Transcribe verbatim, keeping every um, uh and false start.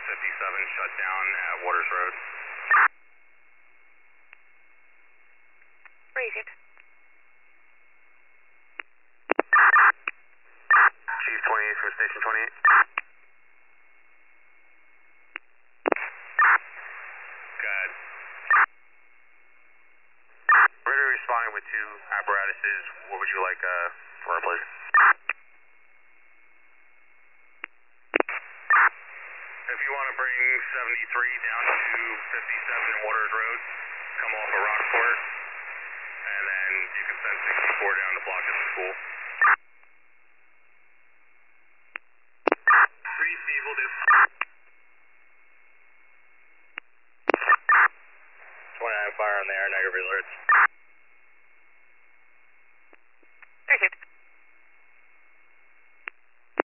fifty-seven shut down at Waters Road. Radiant. Chief twenty-eight from Station twenty-eight. Good. Radar responding with two apparatuses. What would you like uh, for our pleasure? If you want to bring seventy-three down to fifty-seven in Waters Road, come off of Rockport, and then you can send sixty-four down to block at the school. three C will do.